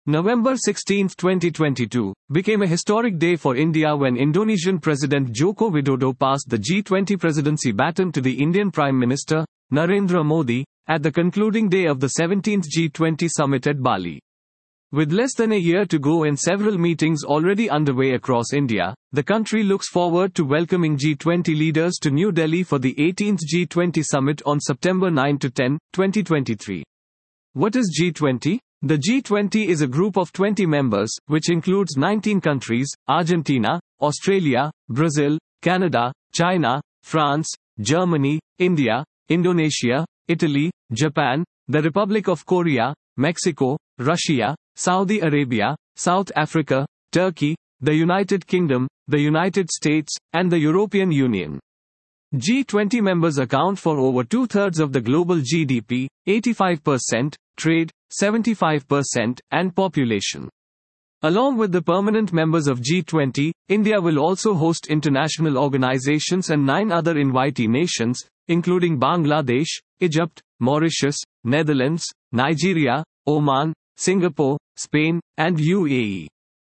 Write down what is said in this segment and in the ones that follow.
November 16, 2022, became a historic day for India when Indonesian President Joko Widodo passed the G20 presidency baton to the Indian Prime Minister, Narendra Modi, at the concluding day of the 17th G20 summit at Bali. With less than a year to go and several meetings already underway across India, the country looks forward to welcoming G20 leaders to New Delhi for the 18th G20 summit on September 9 to 10, 2023. What is G20? The G20 is a group of 20 members, which includes 19 countries: Argentina, Australia, Brazil, Canada, China, France, Germany, India, Indonesia, Italy, Japan, the Republic of Korea, Mexico, Russia, Saudi Arabia, South Africa, Turkey, the United Kingdom, the United States, and the European Union. G20 members account for over two-thirds of the global GDP, 85%, trade, 75%, and population. Along with the permanent members of G20, India will also host international organizations and 9 other invitee nations, including Bangladesh, Egypt, Mauritius, Netherlands, Nigeria, Oman, Singapore, Spain, and UAE.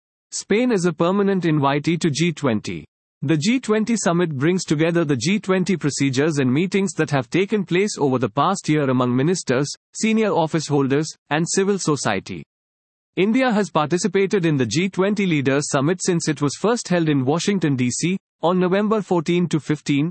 Spain is a permanent invitee to G20. The G20 summit brings together the G20 procedures and meetings that have taken place over the past year among ministers, senior office holders, and civil society. India has participated in the G20 Leaders Summit since it was first held in Washington, D.C., on November 14 to 15,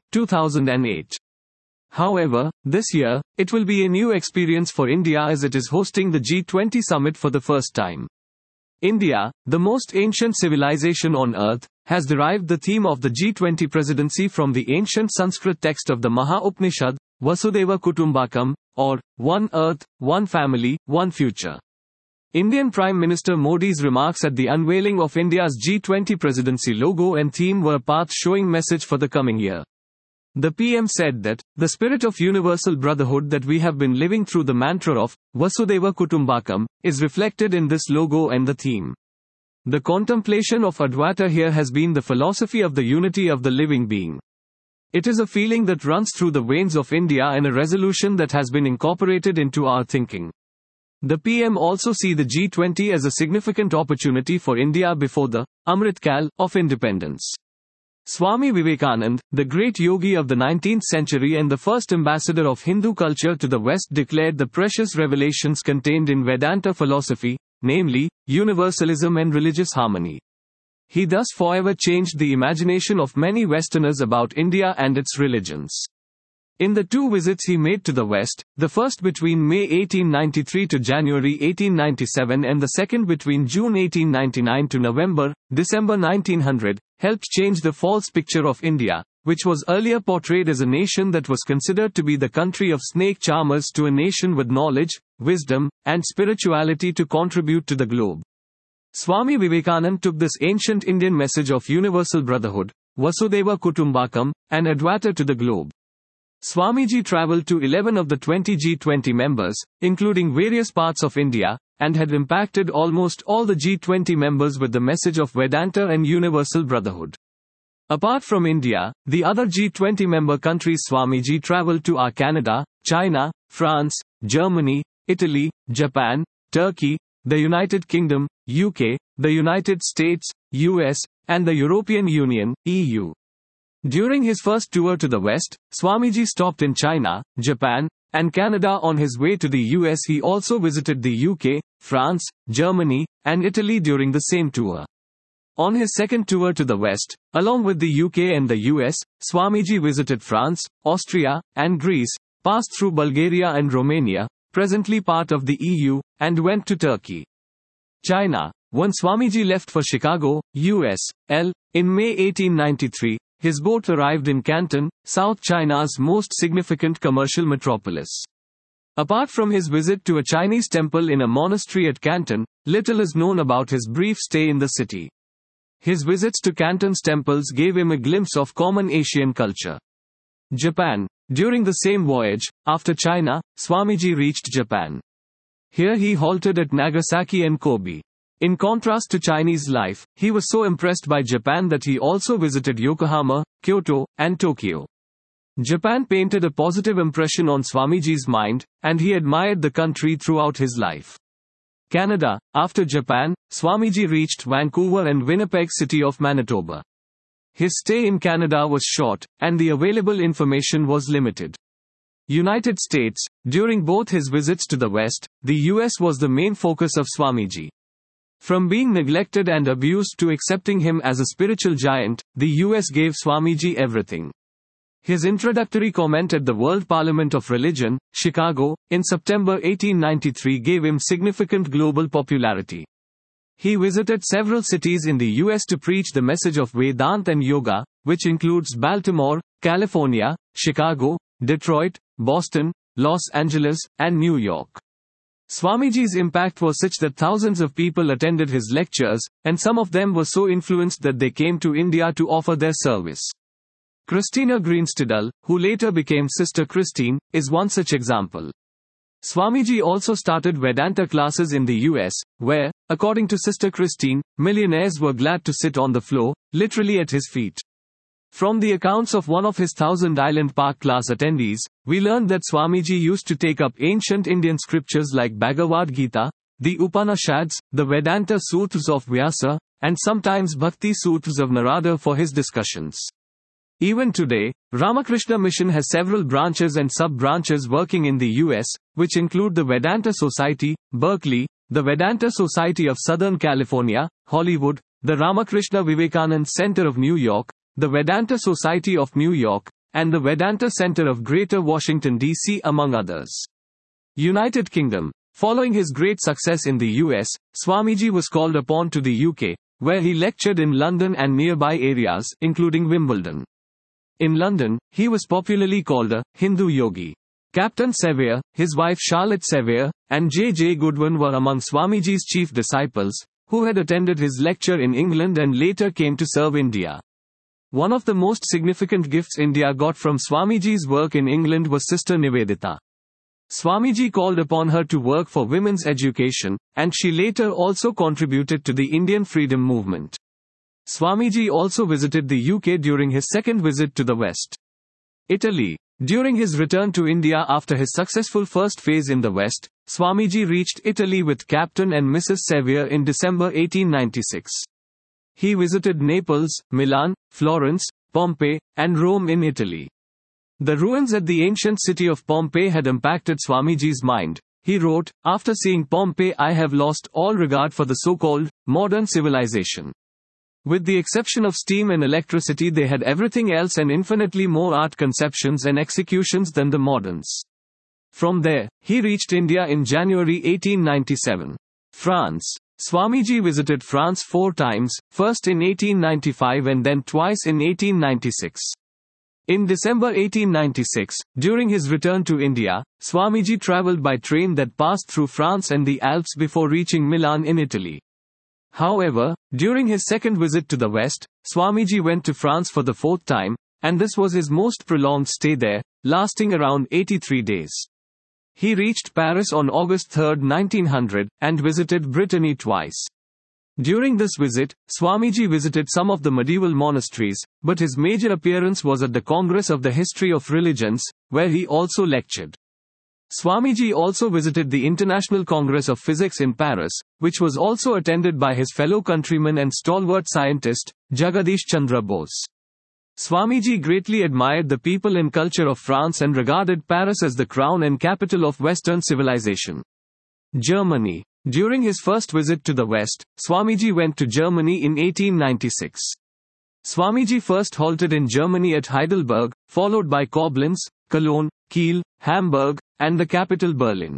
2008. However, this year, it will be a new experience for India as it is hosting the G20 summit for the first time. India, the most ancient civilization on earth, has derived the theme of the G20 presidency from the ancient Sanskrit text of the Maha-Upanishad, Vasudhaiva Kutumbakam, or, One Earth, One Family, One Future. Indian Prime Minister Modi's remarks at the unveiling of India's G20 presidency logo and theme were a path-showing message for the coming year. The PM said that, the spirit of universal brotherhood that we have been living through the mantra of, Vasudhaiva Kutumbakam, is reflected in this logo and the theme. The contemplation of Advaita here has been the philosophy of the unity of the living being. It is a feeling that runs through the veins of India and a resolution that has been incorporated into our thinking. The PM also see the G20 as a significant opportunity for India before the Amrit Kal of independence. Swami Vivekanand, the great yogi of the 19th century and the first ambassador of Hindu culture to the West, declared the precious revelations contained in Vedanta philosophy, namely, universalism and religious harmony. He thus forever changed the imagination of many Westerners about India and its religions. In the 2 visits he made to the West, the first between May 1893 to January 1897 and the second between June 1899 to December 1900, helped change the false picture of India, which was earlier portrayed as a nation that was considered to be the country of snake charmers, to a nation with knowledge, wisdom, and spirituality to contribute to the globe. Swami Vivekanand took this ancient Indian message of universal brotherhood, Vasudhaiva Kutumbakam, and Advaita to the globe. Swamiji travelled to 11 of the 20 G20 members, including various parts of India, and had impacted almost all the G20 members with the message of Vedanta and universal brotherhood. Apart from India, the other G20 member countries Swamiji travelled to are Canada, China, France, Germany, Italy, Japan, Turkey, the United Kingdom, UK, the United States, US, and the European Union, EU. During his first tour to the West, Swamiji stopped in China, Japan, and Canada. On his way to the US, he also visited the UK, France, Germany, and Italy during the same tour. On his second tour to the West, along with the UK and the US, Swamiji visited France, Austria, and Greece, passed through Bulgaria and Romania, presently part of the EU, and went to Turkey. China. When Swamiji left for Chicago, US, in May 1893, his boat arrived in Canton, South China's most significant commercial metropolis. Apart from his visit to a Chinese temple in a monastery at Canton, little is known about his brief stay in the city. His visits to Canton's temples gave him a glimpse of common Asian culture. Japan. During the same voyage, after China, Swamiji reached Japan. Here he halted at Nagasaki and Kobe. In contrast to Chinese life, he was so impressed by Japan that he also visited Yokohama, Kyoto, and Tokyo. Japan painted a positive impression on Swamiji's mind, and he admired the country throughout his life. Canada. After Japan, Swamiji reached Vancouver and Winnipeg City of Manitoba. His stay in Canada was short, and the available information was limited. United States. During both his visits to the West, the US was the main focus of Swamiji. From being neglected and abused to accepting him as a spiritual giant, the US gave Swamiji everything. His introductory comment at the World Parliament of Religion, Chicago, in September 1893 gave him significant global popularity. He visited several cities in the US to preach the message of Vedanta and Yoga, which includes Baltimore, California, Chicago, Detroit, Boston, Los Angeles, and New York. Swamiji's impact was such that thousands of people attended his lectures, and some of them were so influenced that they came to India to offer their service. Christina Greenstidle, who later became Sister Christine, is one such example. Swamiji also started Vedanta classes in the US, where, according to Sister Christine, millionaires were glad to sit on the floor, literally at his feet. From the accounts of one of his Thousand Island Park class attendees, we learned that Swamiji used to take up ancient Indian scriptures like Bhagavad Gita, the Upanishads, the Vedanta Sutras of Vyasa, and sometimes Bhakti Sutras of Narada for his discussions. Even today, Ramakrishna Mission has several branches and sub-branches working in the US, which include the Vedanta Society, Berkeley, the Vedanta Society of Southern California, Hollywood, the Ramakrishna Vivekanand Center of New York, the Vedanta Society of New York, and the Vedanta Center of Greater Washington, D.C., among others. United Kingdom. Following his great success in the US, Swamiji was called upon to the UK, where he lectured in London and nearby areas, including Wimbledon. In London, he was popularly called a Hindu yogi. Captain Sevier, his wife Charlotte Sevier, and J. J. Goodwin were among Swamiji's chief disciples, who had attended his lecture in England and later came to serve India. One of the most significant gifts India got from Swamiji's work in England was Sister Nivedita. Swamiji called upon her to work for women's education, and she later also contributed to the Indian freedom movement. Swamiji also visited the UK during his second visit to the West. Italy. During his return to India after his successful first phase in the West, Swamiji reached Italy with Captain and Mrs. Sevier in December 1896. He visited Naples, Milan, Florence, Pompeii, and Rome in Italy. The ruins at the ancient city of Pompeii had impacted Swamiji's mind. He wrote, "After seeing Pompeii, I have lost all regard for the so-called modern civilization. With the exception of steam and electricity, they had everything else and infinitely more art conceptions and executions than the moderns." From there, he reached India in January 1897. France. Swamiji visited France 4 times, first in 1895 and then twice in 1896. In December 1896, during his return to India, Swamiji traveled by train that passed through France and the Alps before reaching Milan in Italy. However, during his second visit to the West, Swamiji went to France for the 4th time, and this was his most prolonged stay there, lasting around 83 days. He reached Paris on August 3, 1900, and visited Brittany twice. During this visit, Swamiji visited some of the medieval monasteries, but his major appearance was at the Congress of the History of Religions, where he also lectured. Swamiji also visited the International Congress of Physics in Paris, which was also attended by his fellow countryman and stalwart scientist, Jagadish Chandra Bose. Swamiji greatly admired the people and culture of France and regarded Paris as the crown and capital of Western civilization. Germany. During his first visit to the West, Swamiji went to Germany in 1896. Swamiji first halted in Germany at Heidelberg, followed by Koblenz, Cologne, Kiel, Hamburg, and the capital Berlin.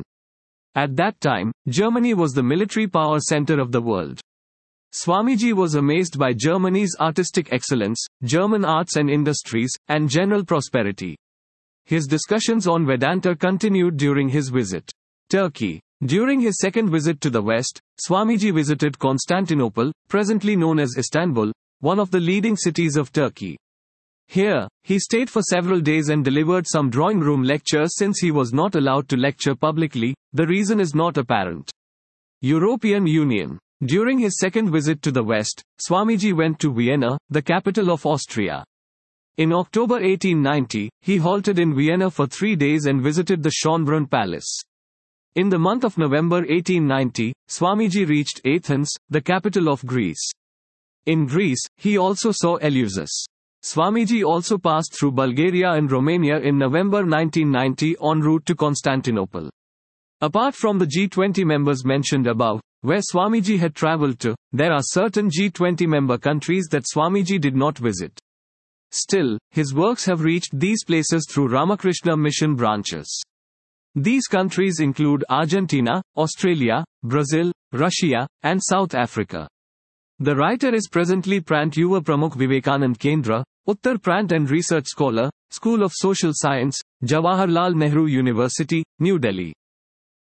At that time, Germany was the military power center of the world. Swamiji was amazed by Germany's artistic excellence, German arts and industries, and general prosperity. His discussions on Vedanta continued during his visit. Turkey. During his second visit to the West, Swamiji visited Constantinople, presently known as Istanbul, one of the leading cities of Turkey. Here, he stayed for several days and delivered some drawing room lectures since he was not allowed to lecture publicly. The reason is not apparent. European Union. During his second visit to the West, Swamiji went to Vienna, the capital of Austria. In October 1890, he halted in Vienna for 3 days and visited the Schönbrunn Palace. In the month of November 1890, Swamiji reached Athens, the capital of Greece. In Greece, he also saw Eleusis. Swamiji also passed through Bulgaria and Romania in November 1990 en route to Constantinople. Apart from the G20 members mentioned above, where Swamiji had traveled to, there are certain G20 member countries that Swamiji did not visit. Still, his works have reached these places through Ramakrishna Mission branches. These countries include Argentina, Australia, Brazil, Russia, and South Africa. The writer is presently Prant Yuva Pramukh Vivekanand Kendra, Uttar Prant and Research Scholar, School of Social Science, Jawaharlal Nehru University, New Delhi.